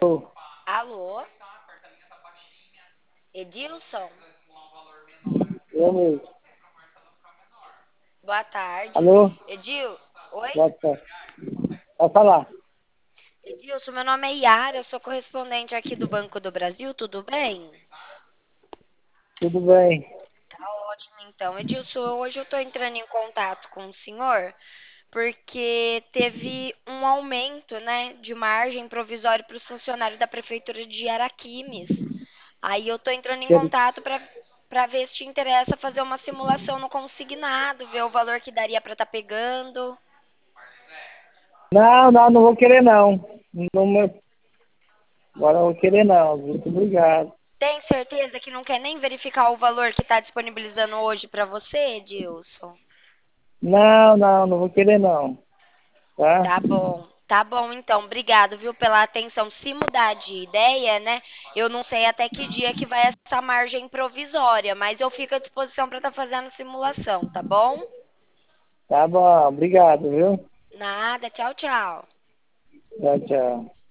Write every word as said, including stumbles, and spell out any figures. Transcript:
Alô? Edilson? Eu mesmo. Boa tarde. Alô? Edil? Oi? Boa tarde. Vai falar. Edilson, meu nome é Yara, eu sou correspondente aqui do Banco do Brasil, tudo bem? Tudo bem? Tá ótimo, então. Edilson, hoje eu estou entrando em contato com o senhor porque teve um aumento, né, de margem provisória para os funcionários da Prefeitura de Araquimes. Aí eu estou entrando em Que- contato para para ver se te interessa fazer uma simulação no consignado, ver o valor que daria para estar pegando. Não, não, não vou querer não. Não me- Agora não vou querer não. Muito obrigado. Tem certeza que não quer nem verificar o valor que está disponibilizando hoje para você, Edilson? Não, não, não vou querer não. Tá? Tá bom. Tá bom, então. Obrigado, viu, pela atenção. Se mudar de ideia, né? Eu não sei até que dia que vai essa margem provisória, mas eu fico à disposição para estar fazendo simulação, tá bom? Tá bom, obrigado, viu? Nada. Tchau, tchau. Tchau, tchau.